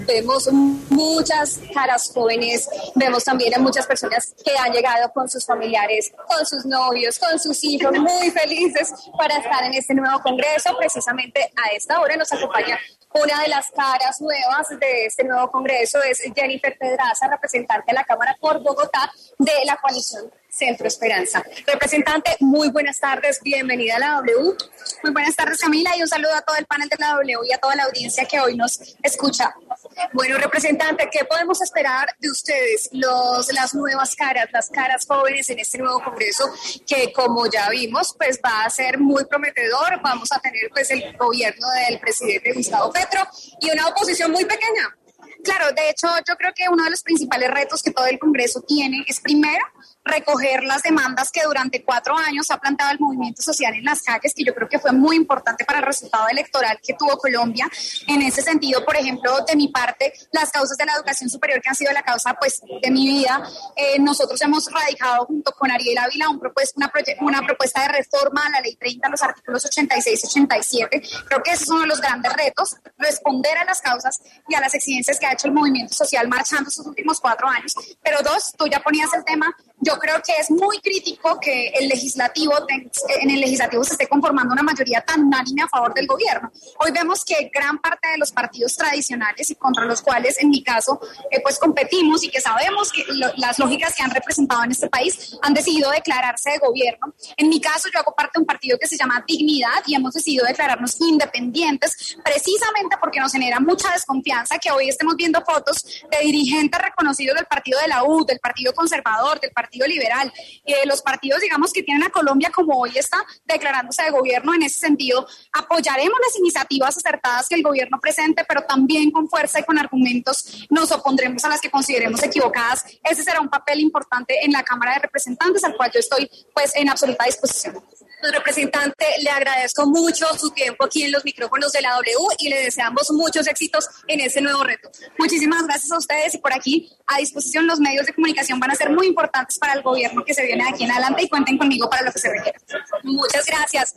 Vemos muchas caras jóvenes, vemos también a muchas personas que han llegado con sus familiares, con sus novios, con sus hijos, muy felices para estar en este nuevo congreso. Precisamente a esta hora nos acompaña una de las caras nuevas de este nuevo congreso, es Jennifer Pedraza, representante de la Cámara por Bogotá de la coalición Centro Esperanza. Representante, muy buenas tardes, bienvenida a la W. Muy buenas tardes, Camila, y un saludo a todo el panel de la W y a toda la audiencia que hoy nos escucha. Bueno, representante, ¿qué podemos esperar de ustedes, las nuevas caras, las caras jóvenes en este nuevo congreso que, como ya vimos, pues va a ser muy prometedor? Vamos a tener pues el gobierno del presidente Gustavo Petro y una oposición muy pequeña. Claro, de hecho, yo creo que uno de los principales retos que todo el Congreso tiene es, primero, recoger las demandas que durante 4 años ha planteado el movimiento social en las calles, que yo creo que fue muy importante para el resultado electoral que tuvo Colombia. En ese sentido, por ejemplo, de mi parte, las causas de la educación superior, que han sido la causa pues de mi vida, nosotros hemos radicado junto con Ariel Ávila una propuesta de reforma a la Ley 30, los artículos 86 y 87. Creo que ese es uno de los grandes retos, responder a las causas y a las exigencias que ha hecho el movimiento social marchando estos últimos 4 años. Pero dos, tú ya ponías el tema. Yo creo que es muy crítico que en el legislativo se esté conformando una mayoría tan unánime a favor del gobierno. Hoy vemos que gran parte de los partidos tradicionales y contra los cuales, en mi caso, pues competimos y que sabemos que las lógicas que han representado en este país han decidido declararse de gobierno. En mi caso, yo hago parte de un partido que se llama Dignidad y hemos decidido declararnos independientes precisamente porque nos genera mucha desconfianza que hoy estemos viendo fotos de dirigentes reconocidos del partido de la U, del partido conservador, del partido liberal, los partidos, digamos, que tienen a Colombia como hoy está declarándose de gobierno. En ese sentido, apoyaremos las iniciativas acertadas que el gobierno presente, pero también con fuerza y con argumentos nos opondremos a las que consideremos equivocadas. Ese será un papel importante en la Cámara de Representantes, al cual yo estoy pues en absoluta disposición. Representante, le agradezco mucho su tiempo aquí en los micrófonos de la W y le deseamos muchos éxitos en este nuevo reto. Muchísimas gracias a ustedes y por aquí a disposición. Los medios de comunicación van a ser muy importantes para el gobierno que se viene de aquí en adelante y cuenten conmigo para lo que se requiera. Muchas gracias.